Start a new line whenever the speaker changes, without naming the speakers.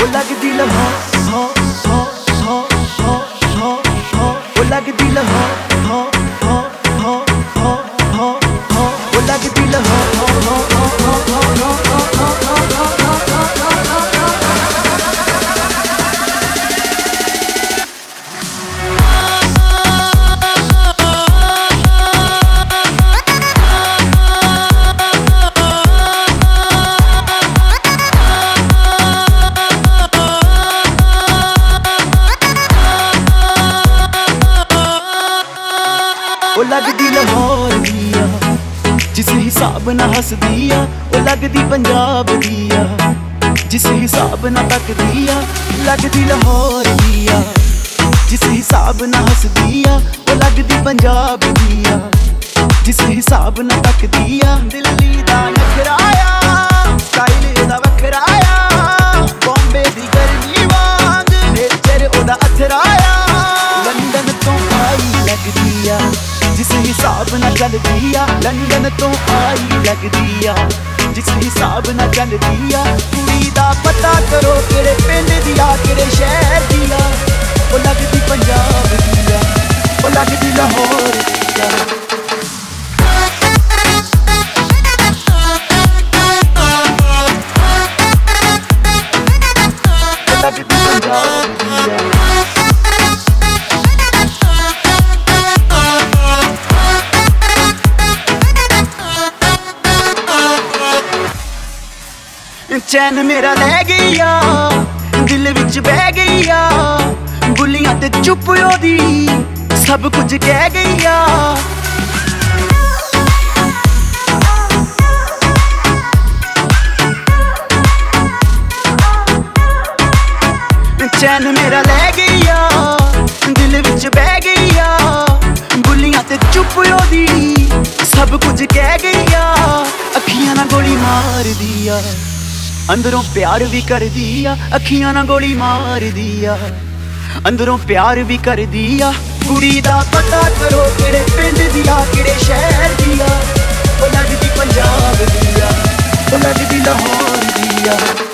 ਲੱਗਦੀ ਲਾਹੌਰ ਉਹ ਲੱਗਦੀ ਲਾਹੌਰ ਉਹ ਲੱਗਦੀ ਲਾਹੌਰ ਉਹ ਲੱਗਦੀ ਲਾਹੌਰ ਦੀ ਆ ਜਿਸ ਹਿਸਾਬ ਨਾਲ ਹੱਸਦੀ ਆ ਉਹ ਲੱਗਦੀ ਪੰਜਾਬ ਦੀ ਆ ਜਿਸ ਹਿਸਾਬ ਨਾਲ ਤੱਕਦੀ ਆ ਲੱਗਦੀ ਲਾਹੌਰ ਦੀ ਆ ਜਿਸ ਹਿਸਾਬ ਨਾਲ ਹੱਸਦੀ ਆ ਉਹ ਲੱਗਦੀ ਪੰਜਾਬ ਦੀ ਆ ਜਿਸ ਹਿਸਾਬ ਨਾਲ ਤੱਕਦੀ ਆ ਦਿੱਲੀ ਦਾ ਨਖਰਾ ਆ ਸਟਾਈਲ ਇਹਦਾ ਵੱਖਰਾ ਆ ਬੰਬੇ ਦੀ ਗਰਮੀ ਵਾਂਗ ਨੇਚਰ ਉਹਦਾ ਅਥਰਾ ਆ ਲੰਡਨ ਤੋਂ ਆਈ ਲੱਗਦੀ ਆ ਜਿਸ ਹਿਸਾਬ ਨਾਲ ਚੱਲਦੀ ਆ ਲੰਡਨ ਤੋਂ ਆਈ ਲੱਗਦੀ ਆ ਜਿਸ ਹਿਸਾਬ ਨਾਲ ਚੱਲਦੀ ਆ ਕੁੜੀ ਦਾ ਪਤਾ ਕਰੋ ਕਿਹੜੇ ਪਿੰਡ ਦੀ ਆ ਕਿਹੜੇ ਸ਼ਹਿਰ ਦੀ ਆ ਉਹ ਲੱਗਦੀ ਪੰਜਾਬ ਦੀ ਆ ਉਹ ਲੱਗਦੀ ਲਾਹੌਰ ਦੀ ਆ ਉਹ ਲੱਗਦੀ ਪੰਜਾਬ ਦੀ ਆ ਚੈਨ ਮੇਰਾ ਲੈ ਗਈ ਆ ਦਿਲ ਵਿੱਚ ਬਹਿ ਗਈ ਆ ਬੁੱਲੀਆਂ ਤੇ ਚੁੱਪ ਉਹਦੀ ਸਭ ਕੁਝ ਕਹਿ ਗਈ ਆ ਚੈਨ ਮੇਰਾ ਲੈ ਗਈ ਆ ਦਿਲ ਵਿੱਚ ਬਹਿ ਗਈ ਆ ਬੁੱਲੀਆਂ ਤੇ ਚੁੱਪ ਉਹਦੀ ਸਭ ਕੁਝ ਕਹਿ ਗਈ ਆ ਅੱਖੀਆਂ ਨਾਲ ਗੋਲੀ ਮਾਰਦੀ ਆ ਅੰਦਰੋਂ ਪਿਆਰ ਵੀ ਕਰਦੀ ਆ ਅੱਖੀਆਂ ਨਾਲ ਗੋਲੀ ਮਾਰਦੀ ਆ ਅੰਦਰੋਂ ਪਿਆਰ ਵੀ ਕਰਦੀ ਆ ਕੁੜੀ ਦਾ ਪਤਾ ਕਰੋ ਕਿਹੜੇ ਪਿੰਡ ਦੀ ਆ ਕਿਹੜੇ ਸ਼ਹਿਰ ਦੀ ਆ ਉਹ ਲੱਗਦੀ ਪੰਜਾਬ ਦੀ ਆ ਉਹ ਲੱਗਦੀ ਲਾਹੌਰ ਦੀ ਆ